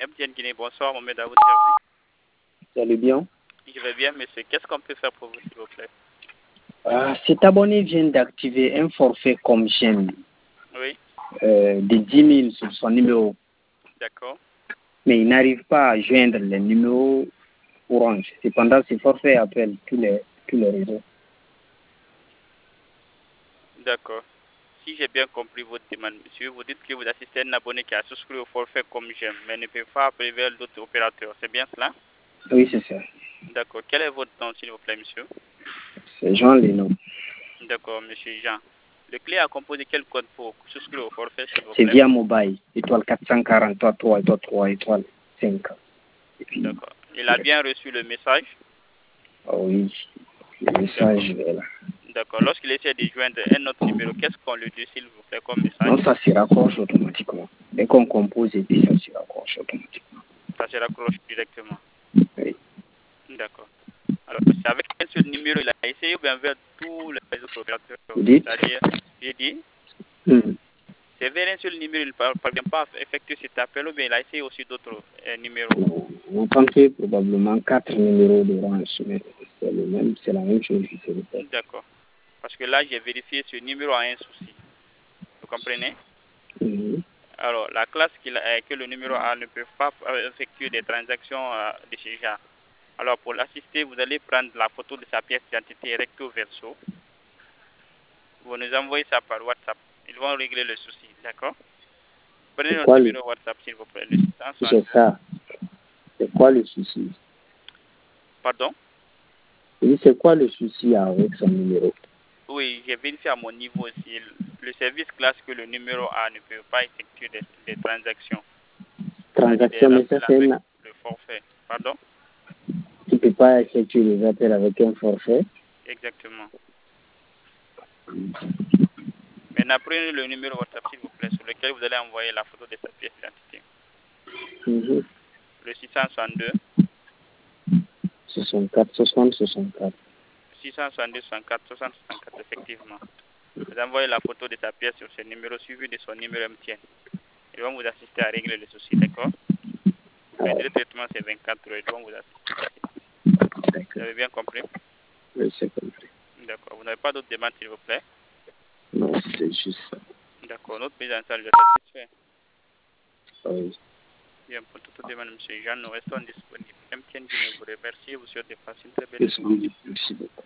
MTN Guinée, bonsoir, Mohamed à votre service. Vous allez bien? Je vais bien, monsieur. Qu'est-ce qu'on peut faire pour vous, s'il vous plaît? Cet abonné vient d'activer un forfait comme j'aime Oui, de 10 000 sur son numéro, d'accord. mais il n'arrive pas à joindre le numéro Orange. Cependant, ce forfait appelle tous les réseaux. D'accord. Si j'ai bien compris votre demande, monsieur, vous dites que vous assistez à un abonné qui a souscrit au forfait comme j'aime, mais ne peut pas appeler vers d'autres opérateurs. C'est bien cela? Oui, c'est ça. D'accord. Quel est votre nom, s'il vous plaît, monsieur? C'est Jean Lénon. D'accord, monsieur Jean. Le client a composé quel code pour souscrire au forfait, s'il vous C'est plaît? via mobile. Étoile 443, 3, étoile 3, étoile 5. Et puis, D'accord. Il a bien reçu le message? oui, le message est là. D'accord. Lorsqu'il essaie de joindre un autre numéro, qu'est-ce qu'on lui dit, s'il vous plaît, comme message? Non, ça se raccroche automatiquement. Dès qu'on compose, et puis ça se raccroche automatiquement. Ça se raccroche directement. Oui. D'accord. Alors, c'est avec un seul numéro, il a essayé ou bien vers tous les autres opérateurs? Vous dites? C'est-à-dire, j'ai dit, c'est vers un seul numéro, il ne parvient pas à effectuer cet appel ou bien il a essayé aussi d'autres numéros? On tentait probablement 4 numéros d'Orange, mais c'est la même chose qui se répète. D'accord. Parce que là, j'ai vérifié, ce numéro a un souci. Vous comprenez? Alors, la classe que le numéro A ne peut pas effectuer des transactions de ce genre. Alors, pour l'assister, vous allez prendre la photo de sa pièce d'identité recto verso. Vous nous envoyez ça par WhatsApp. Ils vont régler le souci, d'accord? Prenez notre numéro WhatsApp, s'il vous plaît. Le 662. C'est ça. C'est quoi le souci? Pardon? Oui, c'est quoi le souci avec son numéro? Oui, j'ai vérifié à mon niveau aussi. Le service classe que le numéro A ne peut pas effectuer des transactions. Transaction, mais ça c'est le forfait. Pardon? Tu ne peux pas effectuer les appels avec un forfait? Exactement. Maintenant, prenez le numéro WhatsApp, s'il vous plaît, sur lequel vous allez envoyer la photo de sa pièce d'identité. Le 662. 64, 60, 64. 662, 64, 60, 64, effectivement. Vous envoyez la photo de sa pièce sur ce numéro suivi de son numéro MTN. Ils vont vous assister à régler le souci, d'accord? Le délai de traitement, c'est 24 heures. Ils vont vous assister. Vous avez bien compris? Oui, c'est compris. D'accord. Vous n'avez pas d'autres demandes, s'il vous plaît? Non, c'est juste ça. D'accord. Notre mise en charge est satisfait. Oui. Bien, pour toute demande, M. Jean, nous restons disponibles. MTN Guinée vous remercie et vous souhaite de passer une très belle journée. Merci beaucoup.